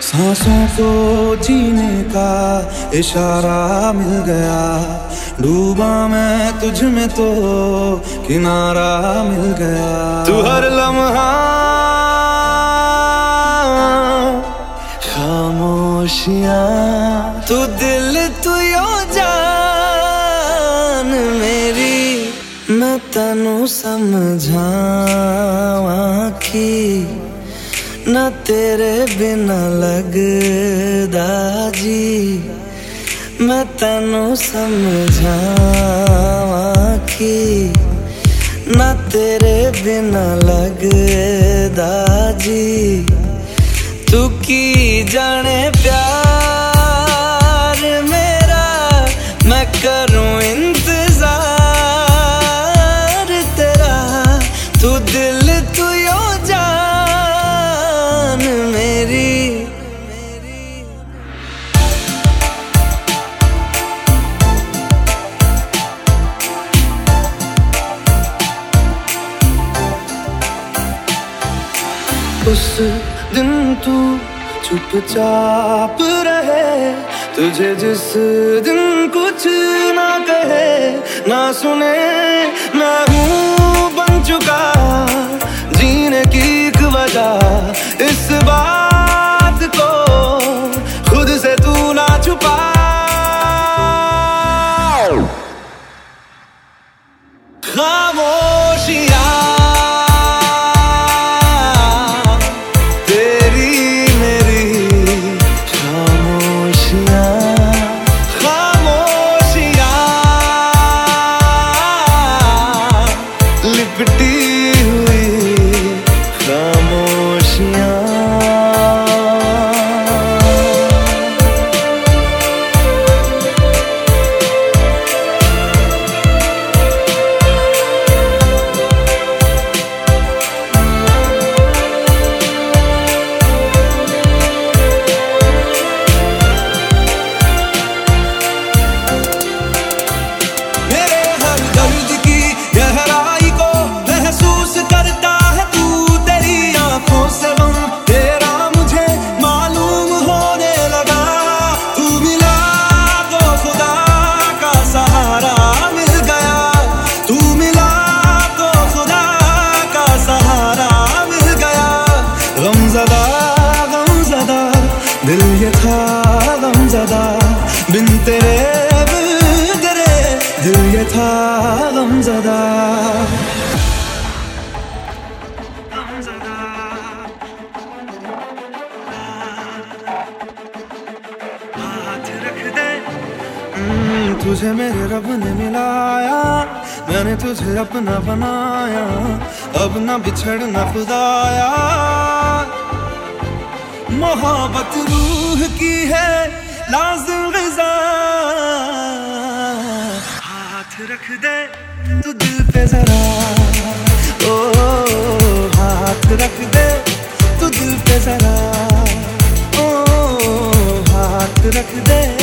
सांसों को जीने का इशारा मिल गया, डूबा मैं तुझ में तो किनारा मिल गया। तू हर लम्हा खामोशियां, तू दिल तू यो जान मेरी, मैं तनु समझावा कि ना तेरे बिना लगदा जी। मैं तनु समझावा कि ना तेरे बिना लगदा जी। तू की जाने प्यार मेरा, मैं करूं इंतजार तेरा। तू दिल तू यो जान मेरी। उस दिन तू चुपचाप रहे, तुझे जिस दिन कुछ ना कहे ना सुने, मैं हूँ बन चुका जीने की एक वजह। इस बात को खुद से तू ना छुपा। खामोशियां लिपटी हुई खामोशियां। मेरे हर दर्द की गहराई को महसूस करता है तू, तेरी आंखों से गम तेरा मुझे मालूम होने लगा। तू मिला तो खुदा का सहारा मिल गया, तू मिला तो खुदा का सहारा मिल गया। गमज़दा गमज़दा दिल ये था गमज़दा, बिन तेरे बिगड़े दिल ये था गमज़दा। हाथ रख दे, तुझे मेरे रब ने मिलाया, मैंने तुझे अपना बनाया, अब ना बिछड़ना खुदाया। मोहब्बत रूह की है लाज़िम ग़िज़ा, हाथ रख दे तू दिल पे जरा, ओ हाथ रख दे तू दिल पे जरा, ओ हाथ रख दे।